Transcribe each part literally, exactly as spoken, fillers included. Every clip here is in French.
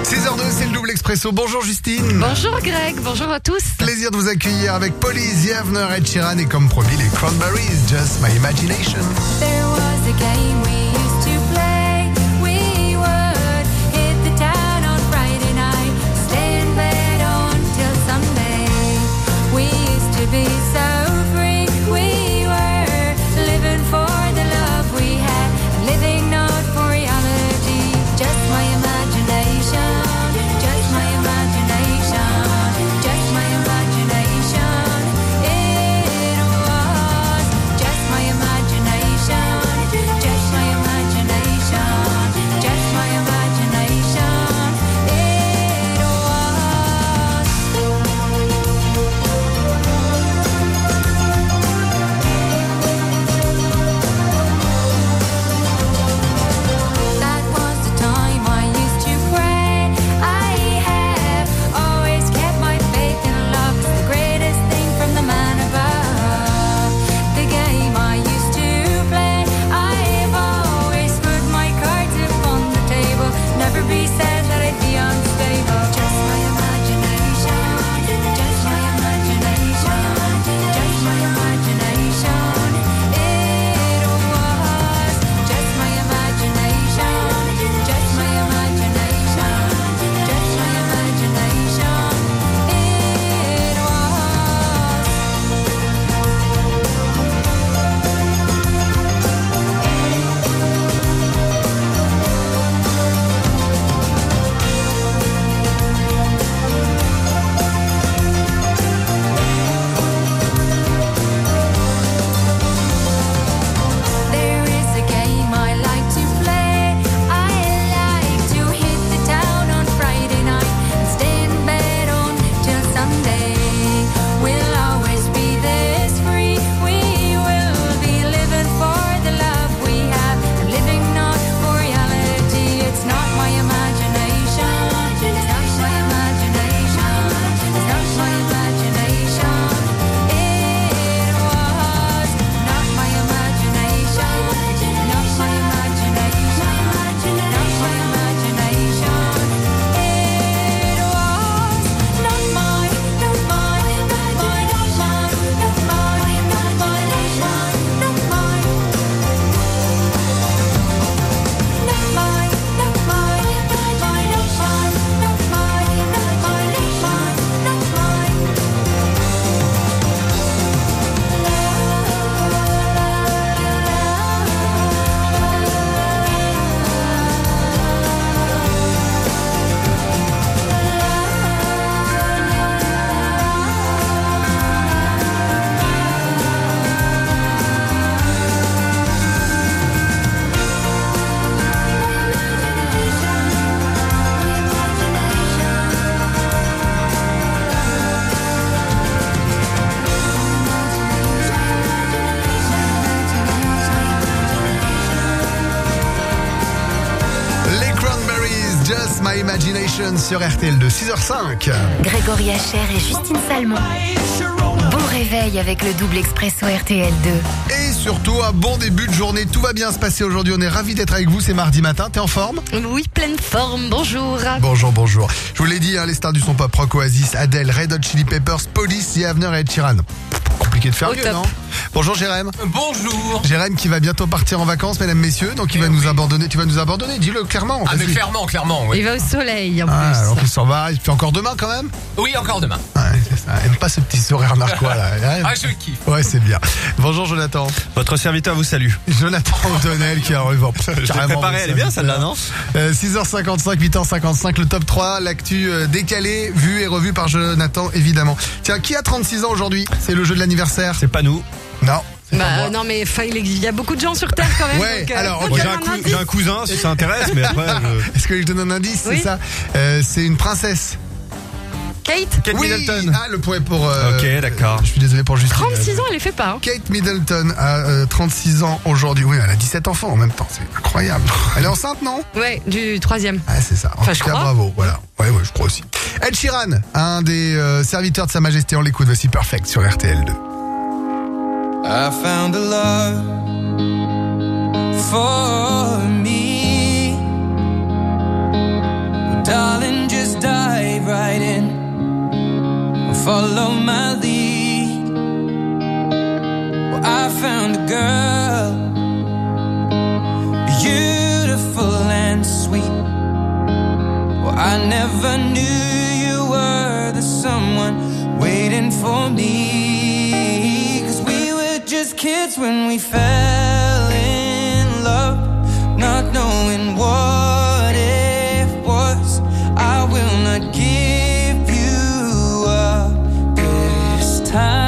six heures deux, c'est le double expresso. Bonjour Justine. Bonjour Greg, bonjour à tous. Plaisir de vous accueillir avec Police, Yavner, Ed Sheeran et comme promis les Cranberries, Just My Imagination. There was a game we used to play. We would hit the town on Friday night, stay in bed until Sunday. We used to be so free. We were living for the love we had, living not for reality. Just my imagination, just my imagination, just my imagination. It was just my imagination, just my imagination, just my imagination. It was. That was the time I used to pray. I have always kept my faith in love. It's the greatest thing from the man above. The game I used to play. I've always put my cards upon the table. Never be said that I'd be unstable. Just my imagination. Just my imagination. Just my imagination. It was just my imagination. Just my imagination. Just my imagination. It There is a game I like to play. I like to hit the town on Friday night and stay in bed until Sunday. We'll always be this free. We will be living for the love we have, and living not for reality. It's not my imagination. It's not my imagination. It's not my imagination. It was not my imagination. Not my imagination. Not my imagination. It was not mine. Not mine. Not mine. Not mine. Not mine. Not mine. Not mine. Not mine. Not mine. Not mine. Not mine. Not mine. Not mine. Not mine. Not mine. Les Cranberries, Just My Imagination sur R T L de six heures cinq. Grégory Hacher et Justine Salmon. Bon réveil avec le double expresso R T L deux. Et surtout un bon début de journée, tout va bien se passer aujourd'hui, on est ravis d'être avec vous, c'est mardi matin, t'es en forme? Oui, pleine forme, bonjour. Bonjour, bonjour. Je vous l'ai dit, hein, les stars du son pop rock, Oasis, Adele, Red Hot Chili Peppers, Police, Yavner et Ed Sheeran. Compliqué de faire Au mieux, top. non? Bonjour Jérém. Bonjour. Jérém qui va bientôt partir en vacances, mesdames, messieurs, donc il va Eh nous oui. abandonner. Tu vas nous abandonner, dis-le clairement. Ah mais vas-y. clairement, clairement, oui. Il va au soleil en Ah, plus. alors qu'il s'en va, il fait encore demain quand même. Oui, encore demain. Ouais, c'est ça. Aime pas ce petit sourire narquois là. Ah, je kiffe. Ouais, c'est bien. Bonjour Jonathan. Votre serviteur vous salue. Jonathan O'Donnell qui arrive en Je l'ai préparée, elle est bien celle-là, non? Euh, six heures cinquante-cinq, huit heures cinquante-cinq, le top trois, l'actu euh, décalé, vu et revu par Jonathan évidemment. Tiens, qui a trente-six ans aujourd'hui? C'est le jeu de l'anniversaire. C'est pas nous. Non. c'est pas Bah moi. non mais enfin, il existe- il y a beaucoup de gens sur Terre quand même. Ouais, donc, euh, alors, donc bon, il y J'ai a un, un cou- indice. j'ai un cousin si ça intéresse, mais après. je- Est-ce que je donne un indice, Oui. c'est ça? Euh, C'est une princesse. Kate, Kate oui. Middleton. Ah, le point est pour... euh, Ok, d'accord. Je suis désolé pour Justine. trente-six ans, elle les fait pas. Hein. Kate Middleton a euh, trente-six ans aujourd'hui. Oui, elle a dix-sept enfants en même temps. C'est incroyable. Elle est enceinte, non? Ouais, du troisième. Ah, c'est ça. En Enfin, tout je cas, crois. bravo. Voilà. Ouais, ouais, je crois aussi. Ed Sheeran, un des euh, serviteurs de Sa Majesté. On l'écoute. Voici Perfect sur R T L deux. I found a love for me. Darling, just dive right in. Follow my lead. Well, I found a girl, beautiful and sweet. Well, I never knew you were the someone waiting for me. 'Cause we were just kids when we fell in love, not knowing what it was. I will not give you up this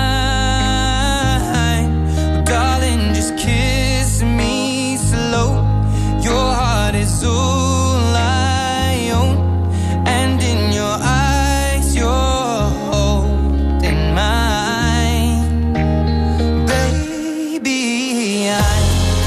time. Darling, just kiss me slow. Your heart is all I own, and in your eyes you're holding mine. Baby, I'm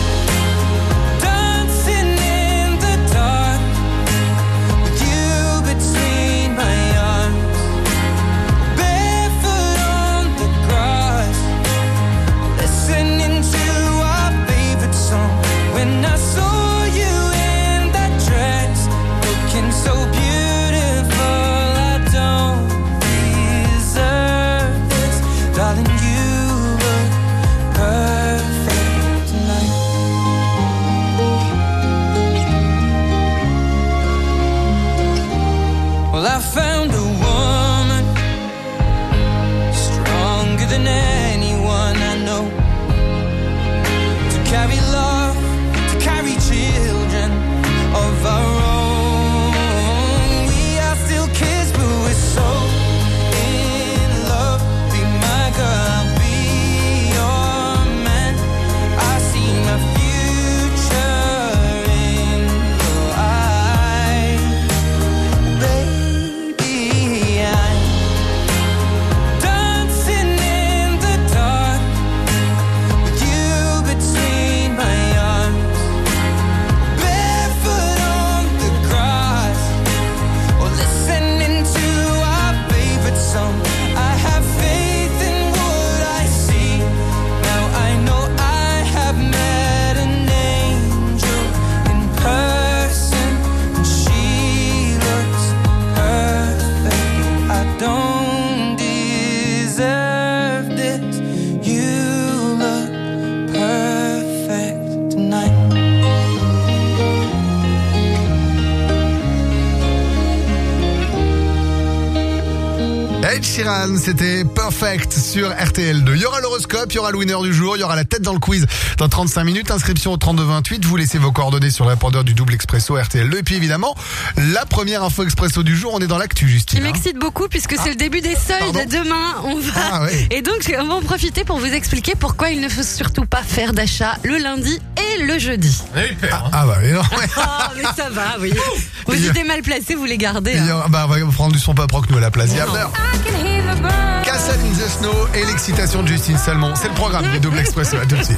dancing in the dark with you between my arms, barefoot on the grass, listening to our favorite song. When I saw you in that dress, looking so beautiful, I don't deserve this. Darling, you look perfect tonight. Well, I found a woman stronger than anyone I know, to carry love, to carry children of our own. We are still kids, but we're so in love. Be my girl, I'll be your man. I see my future in your eyes. Baby, I'm dancing in the dark with you between my arms, barefoot on the grass, or listening to our favorite song. I have faith in what I see. Now I know I have met an angel in person, and she looks perfect. I don't deserve this. You look perfect tonight. Ed Sheeran, c'était Perfect sur R T L deux. Il y aura l'horoscope, il y aura le winner du jour, il y aura la tête dans le quiz dans trente-cinq minutes. Inscription au trente-deux vingt-huit. Vous laissez vos coordonnées sur le répondeur du double expresso R T L deux. Et puis évidemment, la première info expresso du jour, on est dans l'actu, Qui Justine. hein. m'excite beaucoup puisque c'est le début des soldes. Pardon Demain, on va. Ah ouais. Et donc, on va en profiter pour vous expliquer pourquoi il ne faut surtout pas faire d'achat le lundi et le jeudi. On a eu peur. hein. Ah bah oui, non, ouais. Oh, mais ça va, oui. Vos Il y a- idées mal placées, vous les gardez. Il y hein. aura- bah, on va prendre du son pas proc nous à la place. Il y a l'heure. I can hear the birds. Castle in the Snow et l'excitation de Justine Salmon. C'est le programme du double expresso. À tout de suite.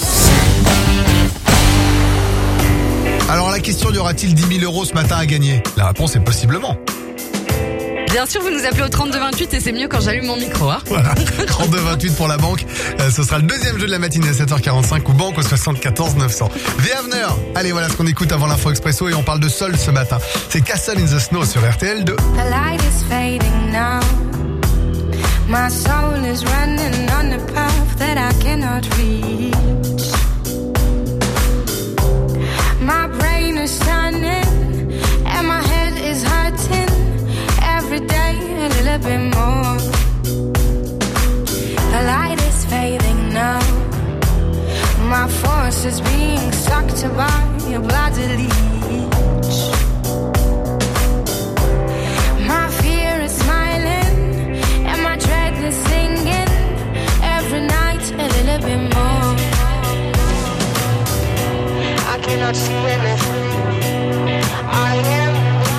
Alors la question, y aura-t-il dix mille euros ce matin à gagner? La réponse est possiblement. Bien sûr, vous nous appelez au trente-deux vingt-huit et c'est mieux quand j'allume mon micro. Hein. Voilà, trente-deux vingt-huit pour la banque. Euh, ce sera le deuxième jeu de la matinée à sept heures quarante-cinq ou banque au soixante-quatorze neuf cents. The Avener. Allez, voilà ce qu'on écoute avant l'info expresso et on parle de sol ce matin. C'est Castle in the Snow sur R T L deux. The light is fading now. My soul is running on a path that I cannot reach. My brain is turning and my head is hurting. Every day a little bit more. The light is fading now. My force is being sucked by a bloody leech. My fear is smiling and my dread is singing. Every night a little bit more. I cannot see anything. I am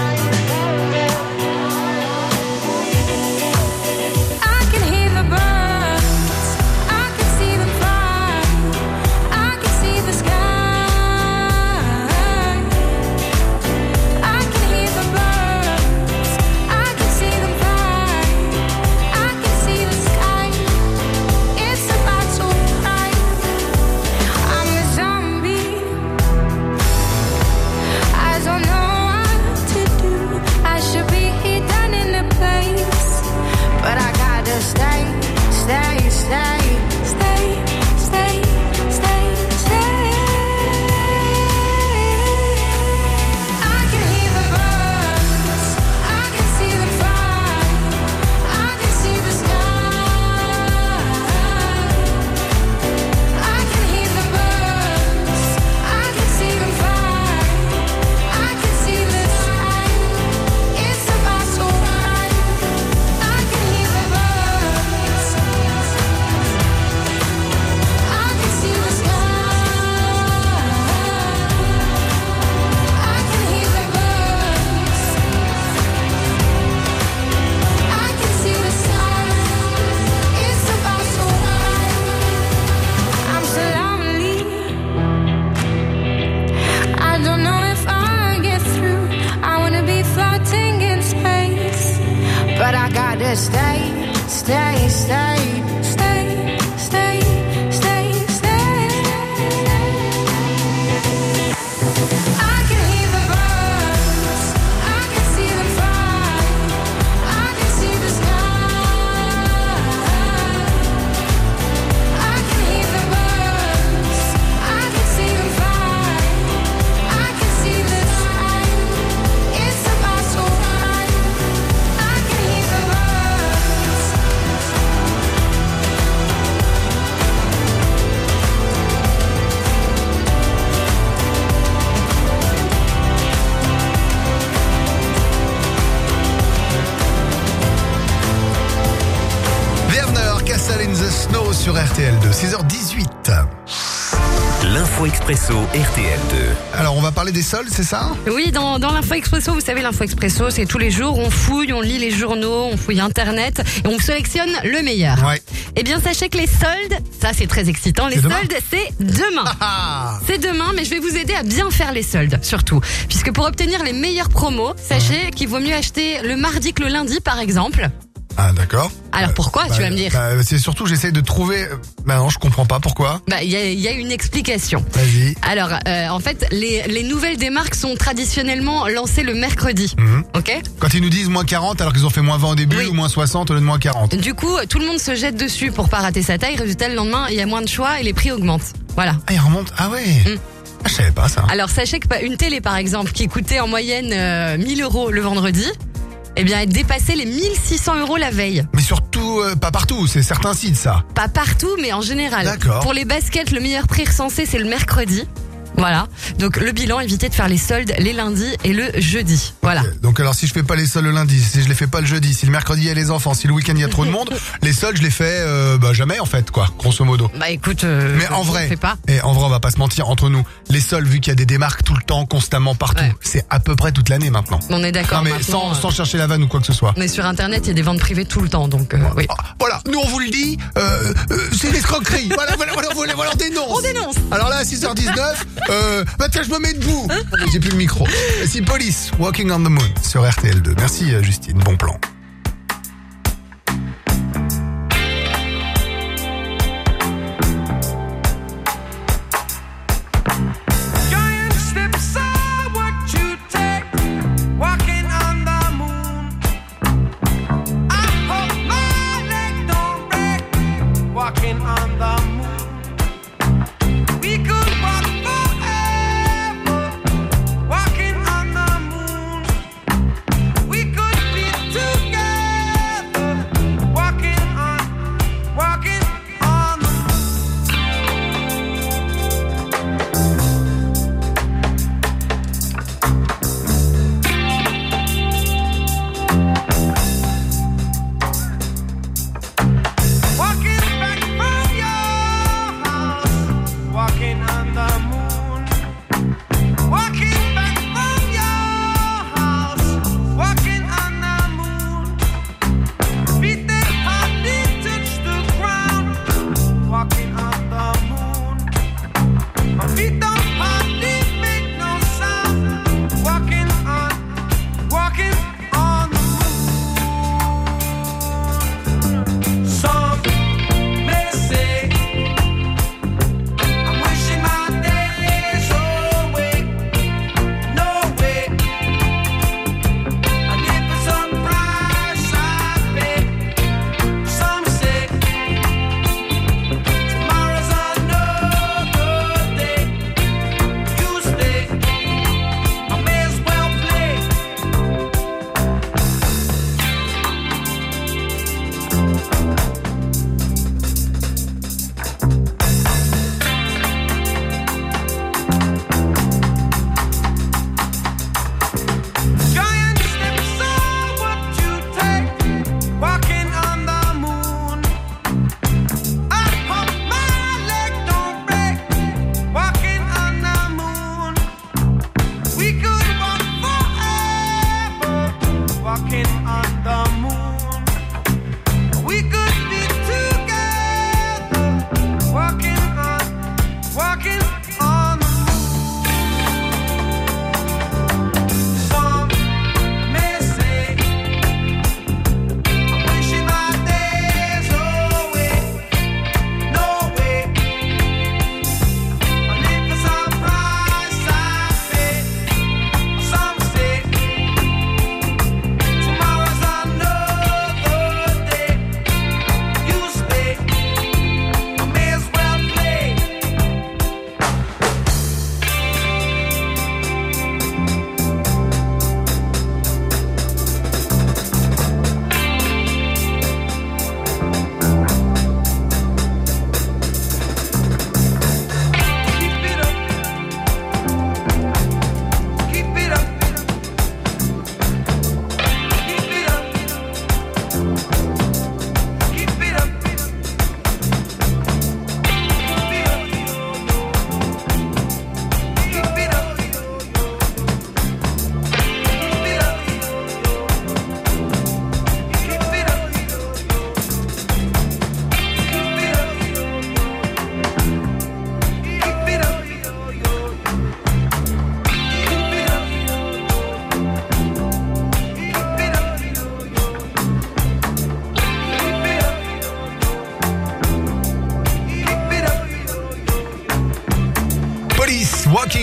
I can hear the birds. I can see them fly. I can see the sky. stay, stay, stay, stay, stay, stay, stay. I can hear the birds, I can see them fly, I can see the sky. I can hear the birds, I can see them fly, I can see the sky. It's about so right. I can hear the birds. Werner, Castle in the Snow sur R T L deux, six heures dix-huit. L'info expresso R T L deux. Alors on va parler des soldes, c'est ça? Oui, dans, dans l'Info Expresso, vous savez, l'Info Expresso, c'est tous les jours, on fouille, on lit les journaux, on fouille Internet et on sélectionne le meilleur. Ouais. Eh bien, sachez que les soldes, ça c'est très excitant, les C'est demain soldes, c'est demain. Ah, C'est demain, mais je vais vous aider à bien faire les soldes, surtout. Puisque pour obtenir les meilleures promos, sachez qu'il vaut mieux acheter le mardi que le lundi, par exemple. ah d'accord. Alors pourquoi, tu vas me dire? Bah, c'est surtout j'essaye de trouver... Bah non, je comprends pas pourquoi. Bah, il y a, il y a une explication. Vas-y. Alors, euh, en fait, les, les nouvelles des marques sont traditionnellement lancées le mercredi. Mhm. Ok? Quand ils nous disent moins quarante alors qu'ils ont fait moins vingt au début Oui. ou moins soixante au lieu de moins quarante. Du coup, tout le monde se jette dessus pour pas rater sa taille. Résultat, le lendemain, il y a moins de choix et les prix augmentent. Voilà. Ah, il remonte. Ah ouais. Mm. Ah, je savais pas ça. Alors, sachez que une télé, par exemple, qui coûtait en moyenne euh, mille euros le vendredi, eh bien, elle dépassait les mille six cents euros la veille. Mais surtout, euh, pas partout, c'est certains sites ça. Pas partout, mais en général. D'accord. Pour les baskets, le meilleur prix recensé, c'est le mercredi. Voilà. Donc, le bilan, évitez de faire les soldes les lundis et le jeudi. Voilà. Ok. Donc alors si je fais pas les soldes le lundi, si je les fais pas le jeudi, si le mercredi il y a les enfants, si le week-end il y a trop de monde, les soldes je les fais euh, bah, jamais en fait quoi, grosso modo. Bah, écoute, euh, Mais en je vrai, fais pas. et en vrai on va pas se mentir entre nous, les soldes vu qu'il y a des démarques tout le temps, constamment partout, Ouais. c'est à peu près toute l'année maintenant. On est d'accord. Non mais maintenant, sans, euh, sans chercher la vanne ou quoi que ce soit. Mais sur Internet, il y a des ventes privées tout le temps, donc euh, oui. Ah, voilà, nous on vous le dit, euh, euh, c'est l'escroquerie. voilà, voilà, voilà, voilà, voilà, on dénonce. On dénonce. Alors là, à six heures dix-neuf, euh, bah tiens, je me mets debout. J'ai plus le micro. Si Police, Walking on the Moon sur R T L deux. Merci euh, Justine, bon plan. Giant steps are what you take, walking on the moon. I hope my leg don't break, walking on the moon. We could walk forever, walking on the moon. We could be together, walking on, walking on the moon. Walking back from your house, walking on the moon. Walking back from your house, walking on the moon. Feet that hardly touch the ground, walking on the moon. My feet don't hardly make no sound, walking on, walking on the moon. Some may say I'm wishing my days away. No way. And if it's a price I pay, some say tomorrow's another day. You stay, I may as well play. Giant steps are what you take, walking on the moon. I hope my leg don't break, walking on the moon. We could walk forever, walking on the moon. We could be together, walking on, walking on the moon. Some may say I'm wishing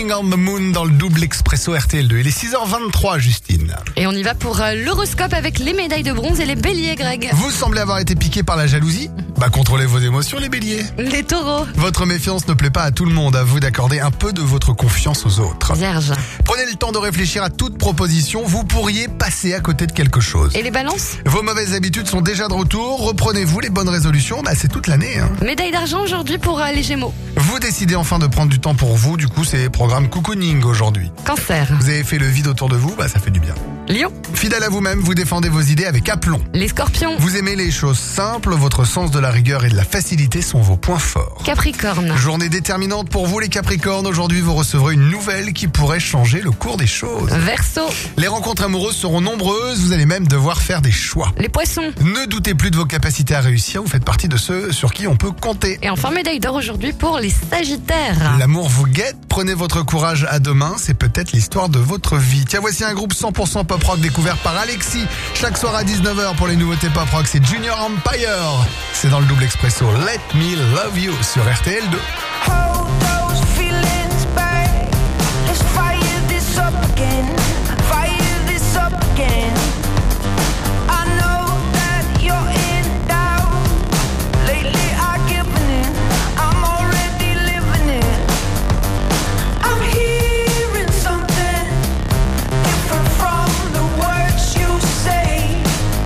Walking on the Moon dans le double expresso R T L deux. Il est six heures vingt-trois, Justine. Et on y va pour euh, l'horoscope avec les médailles de bronze et les béliers, Greg. Vous semblez avoir été piqué par la jalousie? Bah contrôlez vos émotions, les béliers. Les taureaux. Votre méfiance ne plaît pas à tout le monde, à vous d'accorder un peu de votre confiance aux autres. Vierge. Prenez le temps de réfléchir à toute proposition, vous pourriez passer à côté de quelque chose. Et les balances. Vos mauvaises habitudes sont déjà de retour, reprenez-vous les bonnes résolutions, bah c'est toute l'année. Hein. Médaille d'argent aujourd'hui pour euh, les gémeaux. Vous décidez enfin de prendre du temps pour vous, du coup c'est programme cocooning aujourd'hui. Cancer. Vous avez fait le vide autour de vous, bah ça fait du bien. Lion. Fidèle à vous-même, vous défendez vos idées avec aplomb. Les scorpions. Vous aimez les choses simples, votre sens de la rigueur et de la facilité sont vos points forts. Capricorne. Journée déterminante pour vous les Capricornes, aujourd'hui vous recevrez une nouvelle qui pourrait changer le cours des choses. Verseau. Les rencontres amoureuses seront nombreuses, vous allez même devoir faire des choix. Les poissons. Ne doutez plus de vos capacités à réussir, vous faites partie de ceux sur qui on peut compter. Et enfin, médaille d'or aujourd'hui pour les sagittaires. L'amour vous guette, prenez votre courage à deux mains, c'est peut-être l'histoire de votre vie. Tiens, voici un groupe cent pour cent pop rock découvert par Alexis. Chaque soir à dix-neuf heures pour les nouveautés pop rock, c'est Junior Empire. C'est dans le double expresso. Let me love you sur R T L deux. Hold those feelings back. Let's fire this up again. Fire this up again. I know that you're in doubt. Lately I've given in. I'm already living it. I'm hearing something different from the words you say.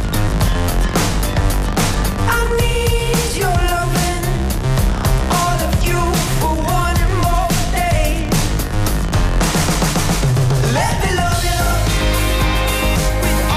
I need your loving. All of you for one more day. Let me love you with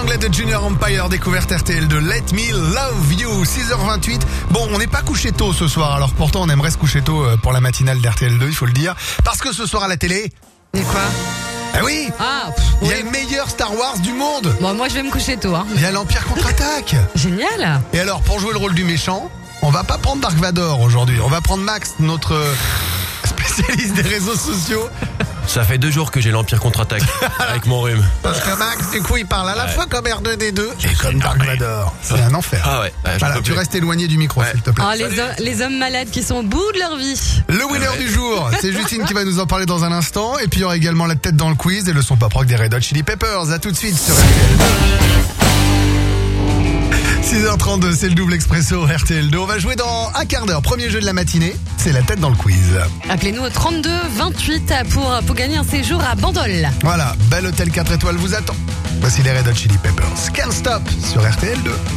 anglais de Junior Empire, découverte R T L de Let Me Love You, six heures vingt-huit. Bon, on n'est pas couché tôt ce soir, alors pourtant on aimerait se coucher tôt pour la matinale d'R T L deux, il faut le dire. Parce que ce soir à la télé... Et quoi? Ah oui, Ah, pff, il y a oui. le meilleur Star Wars du monde. Bon, moi je vais me coucher tôt, hein. Il y a l'Empire contre-attaque. Génial. Et alors, pour jouer le rôle du méchant, on va pas prendre Dark Vador aujourd'hui. On va prendre Max, notre euh, spécialiste des réseaux sociaux. Ça fait deux jours que j'ai l'Empire contre-attaque avec mon rhume. Parce que Max, du coup, il parle à la Ouais. fois comme R deux D deux et comme Dark Vador. C'est un enfer. Ah ouais, ouais, j'en Voilà, peux tu plus. restes éloigné du micro, Ouais. s'il te plaît. Ah, les, hommes, les hommes malades qui sont au bout de leur vie. Le winner du jour, c'est Justine qui va nous en parler dans un instant. Et puis il y aura également la tête dans le quiz et le son pas proc des Red Hot Chili Peppers. À tout de suite sur R T L. six heures trente-deux, c'est le double expresso R T L deux. On va jouer dans un quart d'heure. Premier jeu de la matinée, c'est la tête dans le quiz. Appelez-nous au trente-deux vingt-huit pour, pour gagner un séjour à Bandol. Voilà, bel hôtel quatre étoiles vous attend. Voici les Red Hot Chili Peppers. Can't Stop sur R T L deux.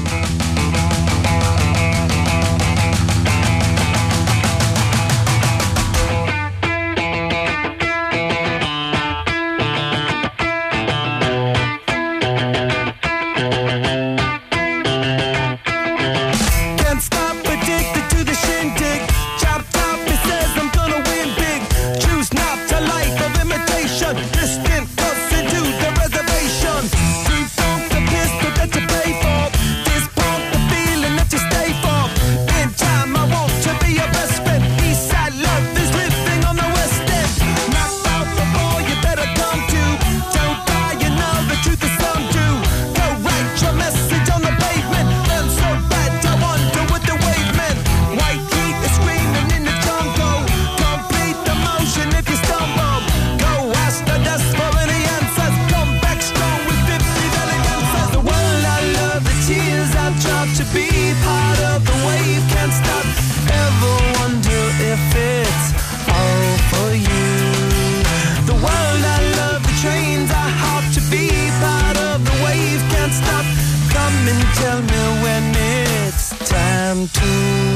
Can't stop, addicted to the shindig. Chop top, it says I'm gonna win big. Choose not to life of imitation. Distant cuts into the reservation. True funk, the pistol that you pay for. This pump, the feeling that you stay for. In time, I want to be your best friend. Eastside love is living on the west end. Knocked out before you better come to. Don't die, you know the truth is some do. Go write your message on the pavement. I'm so bad, I wonder what the wave meant. White heat is screaming in the jungle. Complete the motion if you stumble. Go ask the dust for any answers. Come back strong with fifty elegances. The world I love, the tears I've dropped to be part of the wave. Can't stop. Ever wonder if it's all for you? The world I love, the trains I hop to be part of the wave. Can't stop. Come and tell me when it's time to.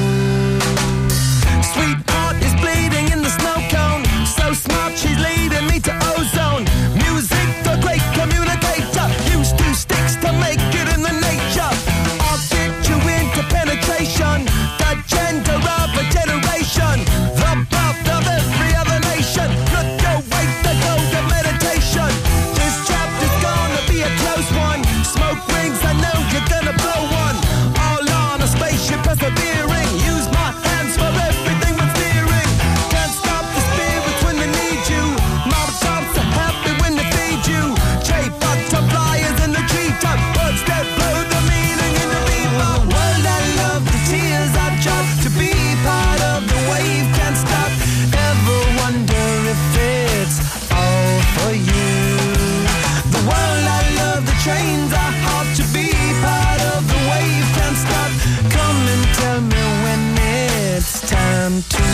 Sweetheart is bleeding in the snow cone. So smart, she's leading me to ozone. Music, the great communicator. Use two sticks to make it in the nature. I'll get you into penetration. The gender of a generation. The birth of every other nation. Look away, the gold of meditation. This chapter's gonna be a close one. Smoke rings, I know you're gonna blow one. All on a spaceship persevering. Use my hands for everything but steering. Can't stop the spirits when they need you. Mob tops are happy when they feed you. J butterflies in the treetop. Words that blow the meaning in the bebop. World I love, the tears I drop to be part of the wave. Can't stop. Ever wonder if it's all for you? The world I love, the trains I hop to be part of the wave. Can't stop. Come and tell me when it's time to.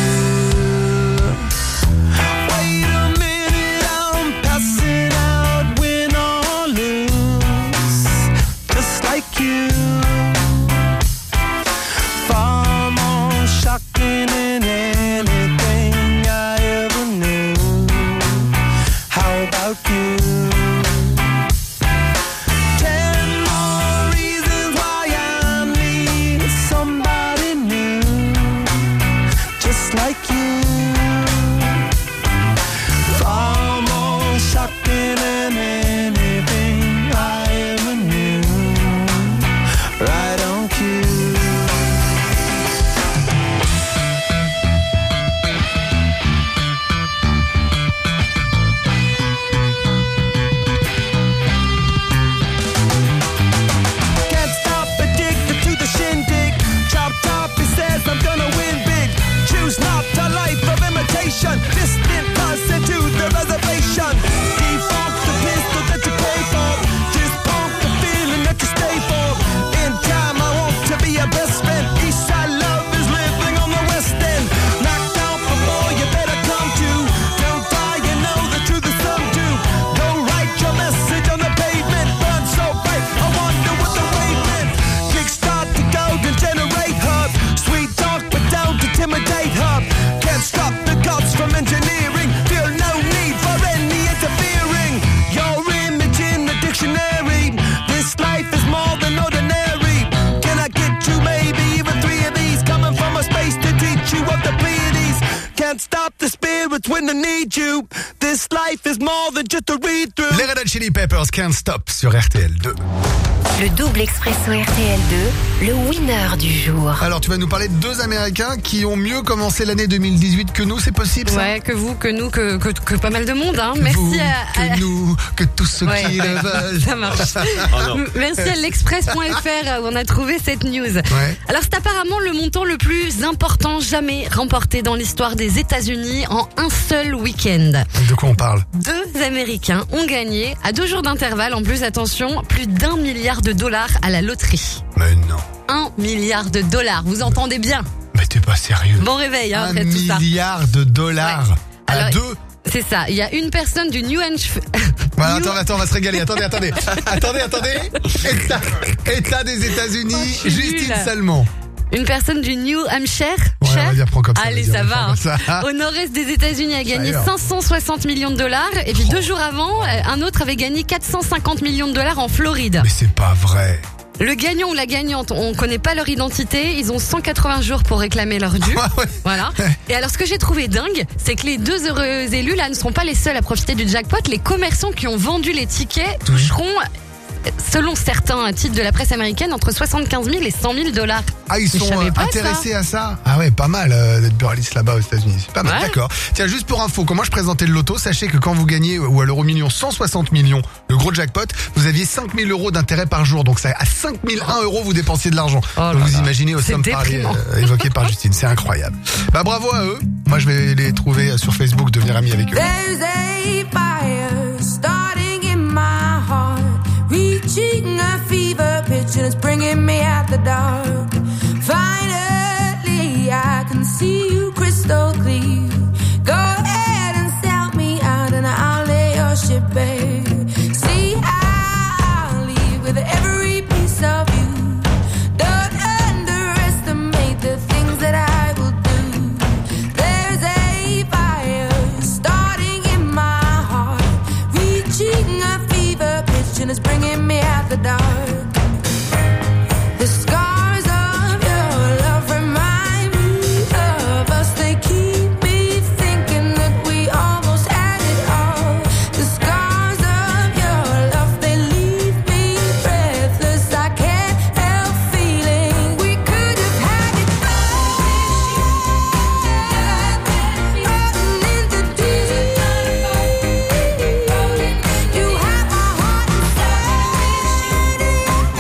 Wait a minute, I'm passing out, win or lose, just like you. Far more shocking than anything I ever knew. How about you? Ten more reasons why I need somebody new, just like you. need you. This life is more than just a read through. Les Red Hot Chili Peppers Can't Stop sur R T L deux. Le double expresso R T L deux, le winner du jour. Alors, tu vas nous parler de deux Américains qui ont mieux commencé l'année deux mille dix-huit que nous, c'est possible ça? Ouais, que vous, que nous, que, que, que pas mal de monde. Hein. Que Merci vous, à, à- que nous, que tous ceux Ouais, qui ouais, le veulent. ça marche. M- Merci à l'express point f r où on a trouvé cette news. Ouais. Alors c'est apparemment le montant le plus important jamais remporté dans l'histoire des États-Unis en un seul week-end. De quoi on parle? Deux Américains ont gagné, à deux jours d'intervalle en plus, attention, plus d'un milliard de dollars à la loterie. Mais non. Un milliard de dollars, vous entendez bien. Mais t'es pas sérieux. Bon réveil hein, Un après tout ça. milliard de dollars Ouais. à Alors, deux. C'est ça, il y a une personne du New Hampshire... Voilà, New- attends, attends, on va se régaler. Attendez, attendez. attendez, attendez. État, État des États-Unis, Oh, je suis Justine nulle. Salmon. Une personne du New Hampshire, Ouais, Shire. on va dire, prends comme ça, Allez, vas-y, ça on va va. faire hein. comme ça. Au nord-est des États-Unis a gagné D'ailleurs. cinq cent soixante millions de dollars. Et puis deux jours avant, euh, un autre avait gagné quatre cent cinquante millions de dollars en Floride. Mais c'est pas vrai. Le gagnant ou la gagnante, on connaît pas leur identité. Ils ont cent quatre-vingts jours pour réclamer leur dû. Ouais, ouais. Voilà. Et alors, ce que j'ai trouvé dingue, c'est que les deux heureux élus là ne seront pas les seuls à profiter du jackpot. Les commerçants qui ont vendu les tickets toucheront, selon certains titres de la presse américaine, entre soixante-quinze mille et cent mille dollars. Ah, ils Mais je sont savais euh, pas intéressés à ça. Ah ouais, pas mal euh, d'être buralistes là-bas aux États-Unis. C'est pas mal, Ouais. d'accord. Tiens, juste pour info, quand moi je présentais le loto, sachez que quand vous gagnez ou à l'euro million cent soixante millions, le gros jackpot, vous aviez cinq mille euros d'intérêt par jour. Donc ça, à cinq mille un euros, vous dépensiez de l'argent. Oh là Donc vous là. imaginez aux C'est sommes pariées, déprimant. euh, évoquées par Justine. C'est incroyable. Bah bravo à eux. Moi je vais les trouver sur Facebook, devenir ami avec eux. There's a fire starting in my heart, reaching a fever pitch and it's bringing me out the dark. Finally, I can see you crystal clear. Go ahead and sell me out and I'll lay your ship bare. See, I'll leave with every piece of you. Don't underestimate the things that I will do. There's a fire starting in my heart, reaching a fever pitch and it's bringing me out the dark. The scars of your love remind me of us. They keep me thinking that we almost had it all. The scars of your love, they leave me breathless. I can't help feeling we could have had it all. Floating in the deep. You have my heart and soul.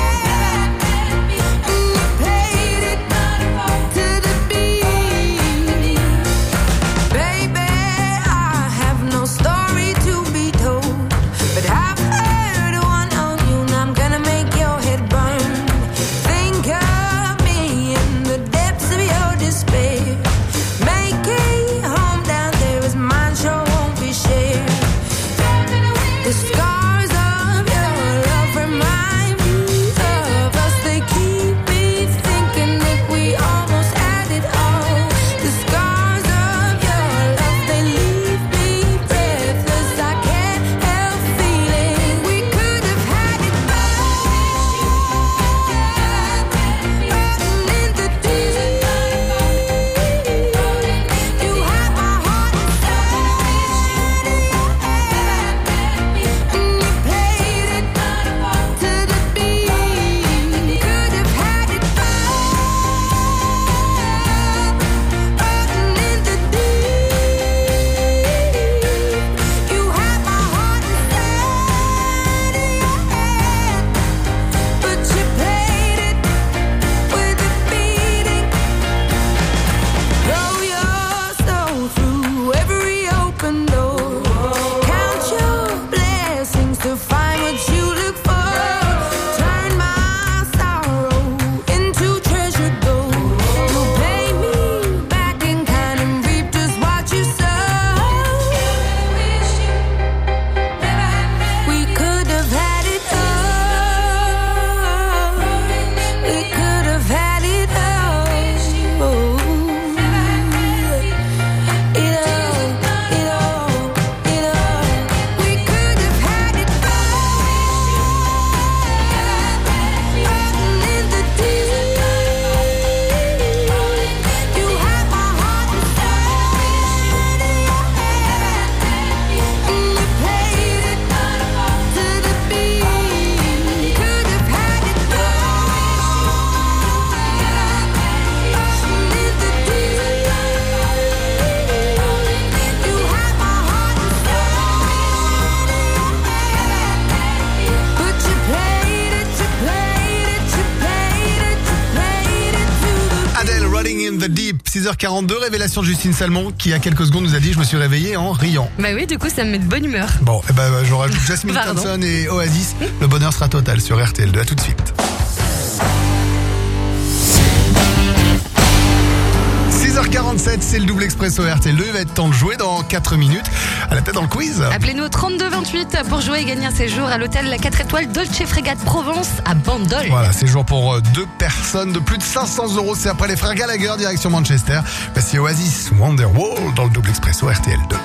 Rolling in the Deep, six heures quarante-deux, révélation de Justine Salmon qui, il y a quelques secondes, nous a dit « Je me suis réveillé en riant ». Bah oui, du coup, ça me met de bonne humeur. Bon, eh ben, je rajoute Jasmine Pardon. Thompson et Oasis. Le bonheur sera total sur R T L deux. À tout de suite. six heures quarante-sept, c'est le double expresso R T L deux. Il va être temps de jouer dans quatre minutes. À la tête dans le quiz. Appelez-nous au trente-deux vingt-huit pour jouer et gagner un séjour à l'hôtel La quatre étoiles Dolce Frégate Provence à Bandol. Voilà, séjour pour euh, deux personnes de plus de cinq cents euros. C'est après les frères Gallagher, direction Manchester. Voici Oasis, Wonderwall dans le double expresso R T L deux.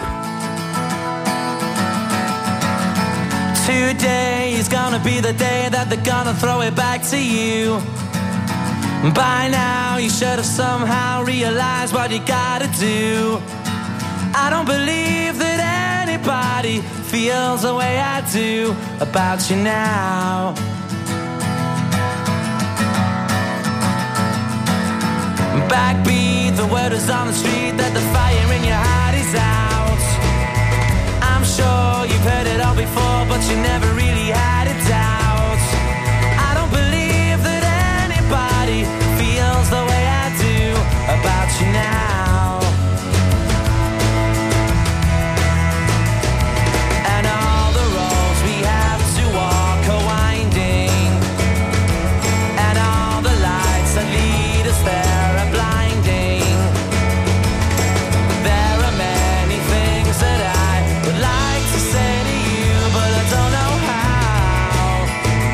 Today is gonna be the day that they're gonna throw it back to you. By now you should have somehow realized what you gotta do. I don't believe that anybody feels the way I do about you now. Backbeat, the word is on the street that the fire in your heart is out. I'm sure you've heard it all before, but you never really had a doubt. I don't believe that anybody feels the way I do about you now. And all the roads we have to walk are winding, and all the lights that lead us there are blinding. There are many things that I would like to say to you, but I don't know how.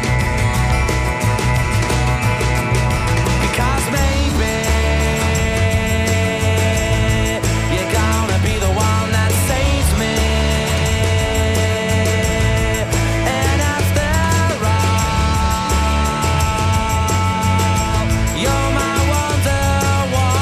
Because maybe you're gonna be the one that saves me. And after all, you're my wonderwall.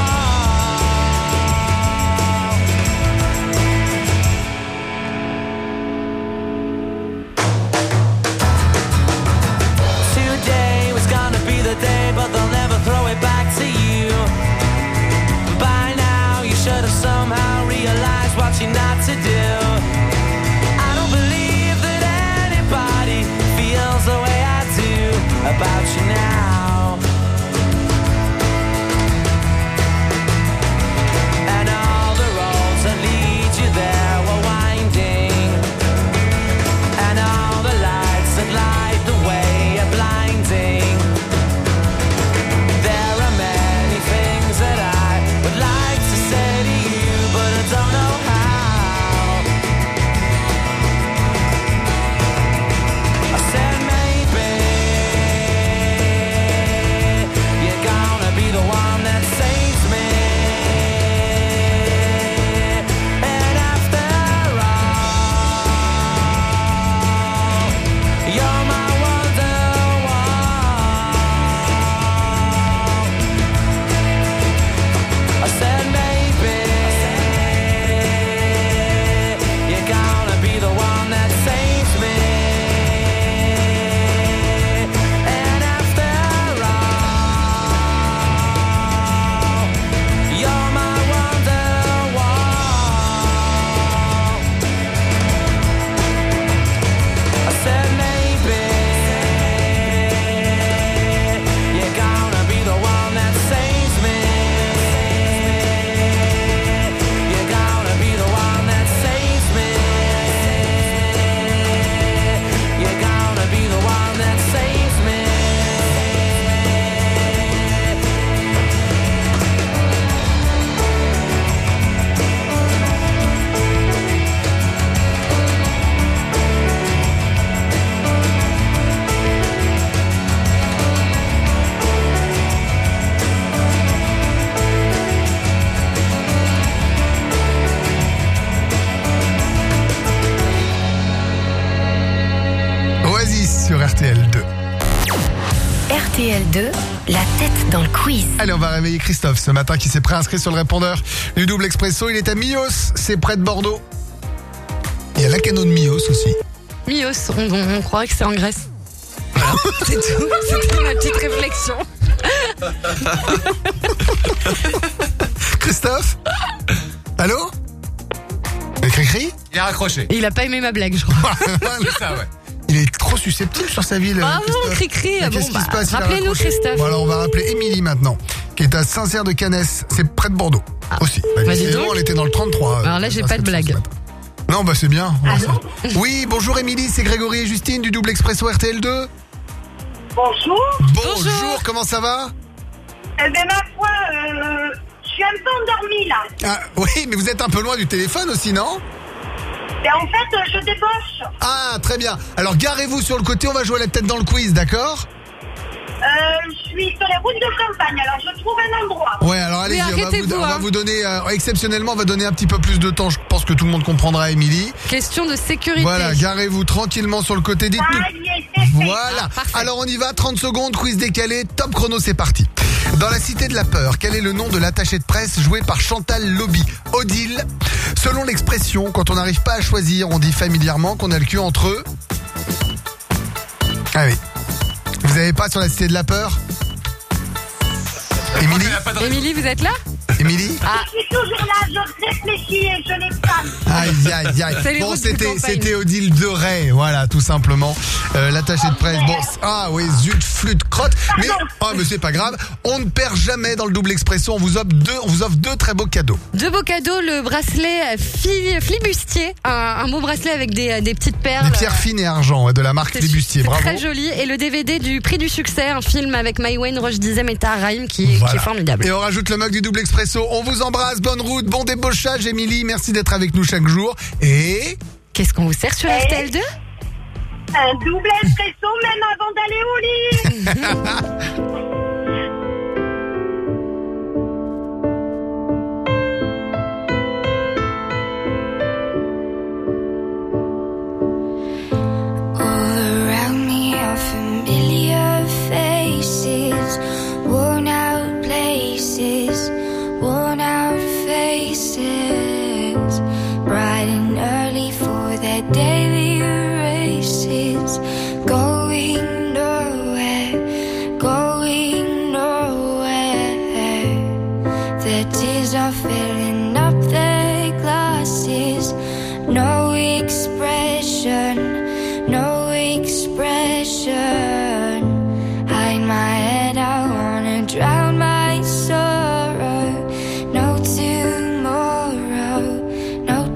Today was gonna be the day, but they'll never throw it back to you. By now you should have somehow realized what you're not to do. I don't believe that anybody feels the way I do about you now. And all the roads that lead you there were winding, and all the lights that light the way are blinding. There are many things that I would like to say to you, but I don't know how. I said maybe you're gonna be the one that saves me. And after all, you're my wonderwall. I said maybe you're gonna be the one that saves me. And after all, you're my wonderwall. I said maybe you're gonna be the one that saves me. You're gonna be the one that saves me. You're gonna be the one that saves me. Oasis sur R T L deux. R T L deux, la tête dans le quiz. Allez, on va réveiller Christophe ce matin qui s'est préinscrit sur le répondeur du double expresso. Il est à Mios, c'est près de Bordeaux. Il y a Lacano de Mios aussi. Mios, on, on, on croirait que c'est en Grèce. Voilà, c'est tout. C'était ma petite réflexion. Christophe Allô Et Cricri Il a raccroché. Et il a pas aimé ma blague, je crois. C'est ça, ouais. Il est trop susceptible sur sa ville. Bravo, Christophe. Cricri. Mais Bon, qu'est-ce qui bah, se passe Il a rappelez-nous, raccroché. Christophe. Bon, alors on va rappeler Émilie maintenant, qui est à Saint-Cyr-de-Canès. C'est près de Bordeaux aussi. Bah, Bah, dis décidément, donc. elle était dans le trente-trois. Alors là, j'ai pas de blague. Non, bah c'est bien. Ouais, ça- oui, bonjour Émilie, c'est Grégory et Justine du Double Expresso R T L deux. Bonjour. Bonjour, Bonjour. comment ça va? Eh ben, ma foi, euh, je suis un peu endormie, là. Ah, oui, mais vous êtes un peu loin du téléphone aussi, non? Et en fait, euh, je débauche. Ah, très bien. Alors garez-vous sur le côté, on va jouer à la tête dans le quiz, d'accord? Euh, je suis sur les routes de campagne, alors je trouve un endroit. Ouais, alors allez-y, Oui, on, va vous, arrêtez-vous, on va hein. vous donner, euh, exceptionnellement, on va donner un petit peu plus de temps. Je pense que tout le monde comprendra, Émilie. Question de sécurité. Voilà, garez-vous tranquillement sur le côté, dites-nous. Ça y est, c'est fait. Voilà. Ah, parfait. Alors on y va, trente secondes, quiz décalé, top chrono, c'est parti. Dans la cité de la peur, quel est le nom de l'attaché de presse joué par Chantal Lobby? Odile. Selon l'expression, quand on n'arrive pas à choisir, on dit familièrement qu'on a le cul entre eux. Ah oui. Vous avez pas sur la cité de la peur? Émilie? Elle a pas de- Émilie, vous êtes là? Émilie? Ah, Je suis toujours là, je réfléchis et je n'ai pas. Aïe, aïe, aïe. C'est les Bon, routes de c'était, campagne. c'était Odile de Ray, voilà, tout simplement. Euh, l'attaché de presse. Bon, c- ah oui, zut, flûte, crotte. Mais, oh, mais c'est pas grave. On ne perd jamais dans le double expresso. On vous offre deux, on vous offre deux très beaux cadeaux. deux beaux cadeaux, le bracelet fi- flibustier, un, un beau bracelet avec des, des petites perles. Des pierres fines et argent, ouais, de la marque C'est Flibustier. c'est Bravo. très joli. Et le D V D du Prix du Succès, un film avec Maïwenn, Roche Dizem et Tahar Rahim qui, est- Voilà. qui est formidable. Et on rajoute le mug du double expresso. On vous embrasse, bonne route, bon débauchage, Émilie. Merci d'être avec nous chaque jour. Et Qu'est-ce qu'on vous sert sur R T L deux? Un double espresso même avant d'aller au lit. All around me are familiar faces, worn out places, worn out faces, bright and early for their daily races, going nowhere, going nowhere. Their tears are filling up their glasses, no expression. No expression. Hide my head, I wanna drown my sorrow. No tomorrow, no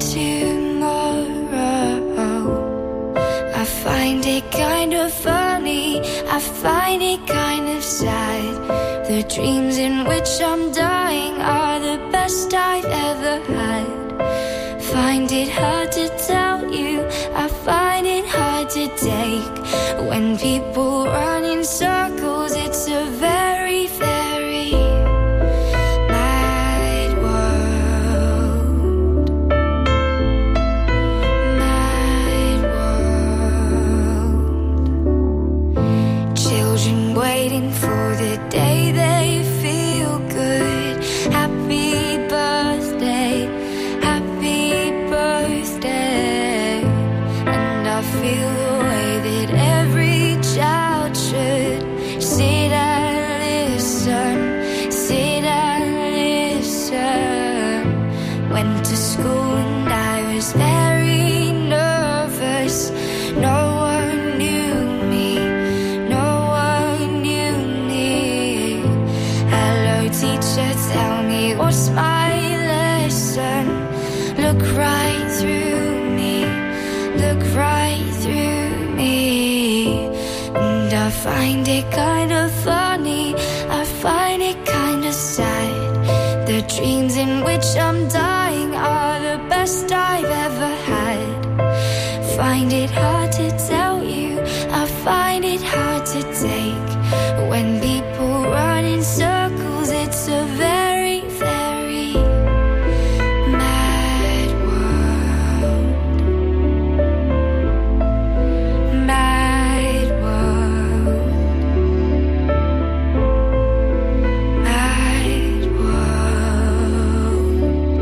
tomorrow. I find it kind of funny, I find it kind of sad. The dreams in which I'm dying are the best I've ever had. Find it hard to tell you, I find it hard to take. When people run in circles, it's a very, very mad world. Mad world. Children waiting for the day they feel good. Happy birthday. Happy birthday. And I feel the way that every child should. Sit and listen, sit and listen. Went to school and I was very nervous. No one knew me, no one knew me. Hello teacher, tell me what's my lesson. Look right through me, look right through me. And I find it kind of funny, I find it kind of sad. The dreams in which I'm dying are the best I've ever had. Find it hard to tell you, I find it hard to take. When people run in circles, it's a very, very mad world. Mad world. Mad world.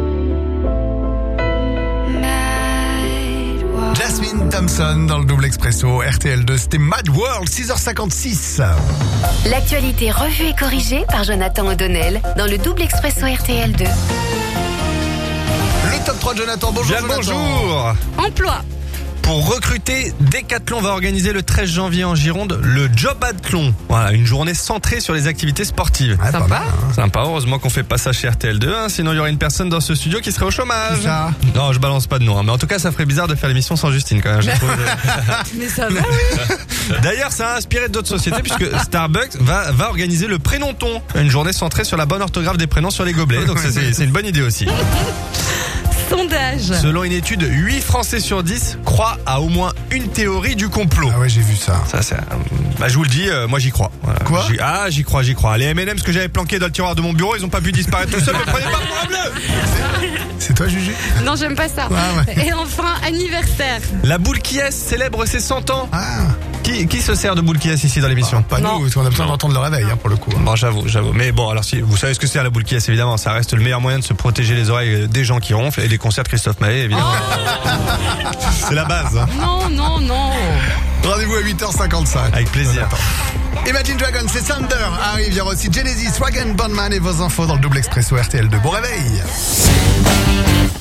Mad world. Jasmine Thompson dans le double expresso R T L deux. C'était Mad World, six heures cinquante-six. L'actualité revue et corrigée par Jonathan O'Donnell dans le double expresso R T L deux. Le top trois de Jonathan. Bonjour Bien le Jonathan. bonjour. Emploi, Pour recruter, Decathlon va organiser le treize janvier en Gironde le Jobathlon. Voilà, une journée centrée sur les activités sportives. Ouais, pas Sympa. mal, hein. Sympa, heureusement qu'on fait pas ça chez R T L deux, hein, sinon il y aurait une personne dans ce studio qui serait au chômage. Qui ça ? Non, je balance pas de nom, hein, mais en tout cas ça ferait bizarre de faire l'émission sans Justine quand même. je trouve. Mais ça va, oui. D'ailleurs, ça a inspiré d'autres sociétés puisque Starbucks va, va organiser le prénonton, une journée centrée sur la bonne orthographe des prénoms sur les gobelets. Donc ça, c'est, c'est une bonne idée aussi. Sondage. Selon une étude, huit Français sur dix croient à au moins une théorie du complot. Ah ouais, j'ai vu ça. Ça, c'est, euh, bah, je vous le dis, euh, moi j'y crois. Voilà. Quoi J'y- Ah, j'y crois, j'y crois. Les M and M's que j'avais planqués dans le tiroir de mon bureau, ils ont pas pu disparaître tout seuls. Ne prenez pas pour un bleu. C'est toi, Juju ? Non, j'aime pas ça. Ah ouais. Et enfin, anniversaire. La boule qui est célèbre ses cent ans. Ah, Qui, qui se sert de boule qui est ici dans l'émission? pas Non. nous, parce qu'on a besoin d'entendre le réveil, hein, pour le coup. Bon, j'avoue, j'avoue. Mais bon, alors si vous savez ce que c'est à la boule qui est, évidemment, ça reste le meilleur moyen de se protéger les oreilles des gens qui ronflent et des concerts de Christophe Maé, évidemment. C'est la base. Hein. Non, non, non. Rendez-vous à huit heures cinquante-cinq. Avec plaisir. Imagine Dragons, c'est Thunder. Arrive, il y aura aussi Genesis, Wagon, Bondman et vos infos dans le double expresso R T L deux. Bon réveil.